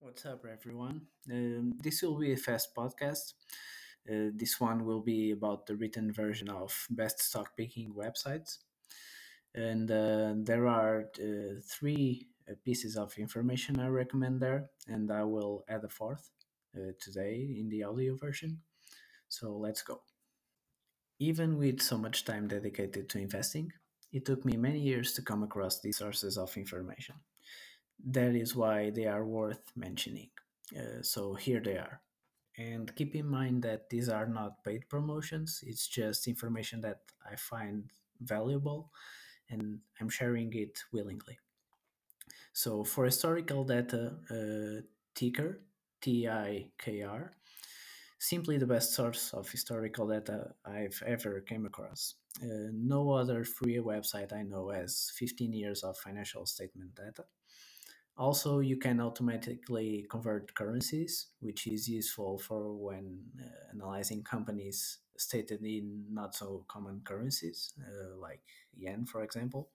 What's up, everyone? This will be a fast podcast. This one will be about the written version of best stock picking websites. And there are three pieces of information I recommend there, and I will add a fourth today in the audio version. So let's go. Even with so much time dedicated to investing, it took me many years to come across these sources of information. That is why they are worth mentioning. So here they are. And keep in mind that these are not paid promotions, it's just information that I find valuable and I'm sharing it willingly. So for historical data, Ticker, TIKR, simply the best source of historical data I've ever came across. No other free website I know has 15 years of financial statement data. Also, you can automatically convert currencies, which is useful for when analyzing companies stated in not so common currencies, like yen, for example.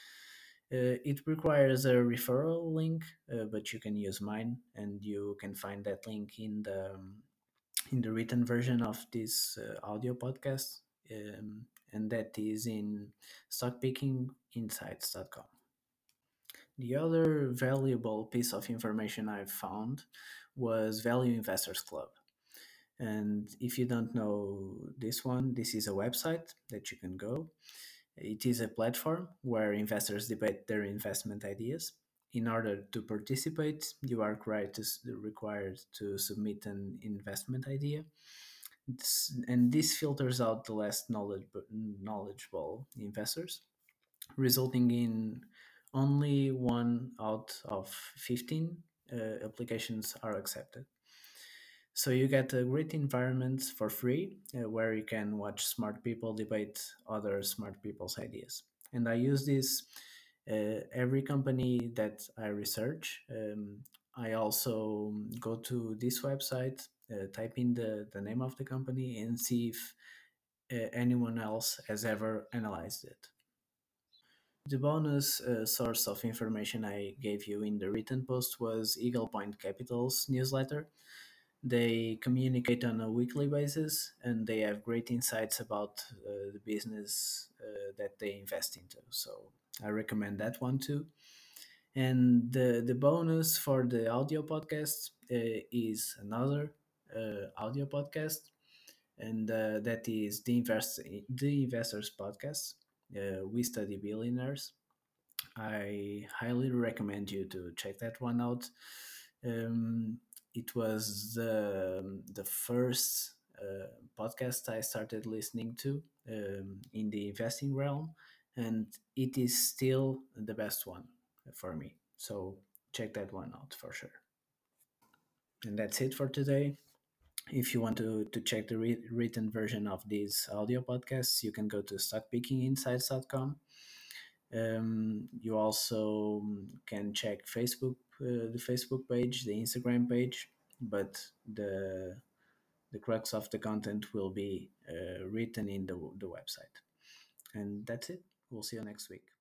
It requires a referral link, but you can use mine, and you can find that link in the written version of this audio podcast, and that is in stockpickinginsights.com. The other valuable piece of information I've found was Value Investors Club. And if you don't know this one, this is a website that you can go. It is a platform where investors debate their investment ideas. In order to participate, you are required to submit an investment idea. And this filters out the less knowledgeable investors, resulting in only one out of 15 applications are accepted. So you get a great environment for free where you can watch smart people debate other smart people's ideas. And I use this every company that I research. I also go to this website, type in the name of the company, and see if anyone else has ever analyzed it. The bonus source of information I gave you in the written post was Eagle Point Capital's newsletter. They communicate on a weekly basis and they have great insights about the business that they invest into. So I recommend that one too. And the bonus for the audio podcast is another audio podcast, and that is the Investors Podcast. We Study Billionaires. I highly recommend you to check that one out. Um, it was the first podcast I started listening to in the investing realm, and it is still the best one for me. So check that one out for sure. And that's it for today. If you want to check the written version of these audio podcasts, you can go to stockpickinginsights.com. You also can check the Facebook page, the Instagram page, but the crux of the content will be written in the website. And that's it. We'll see you next week.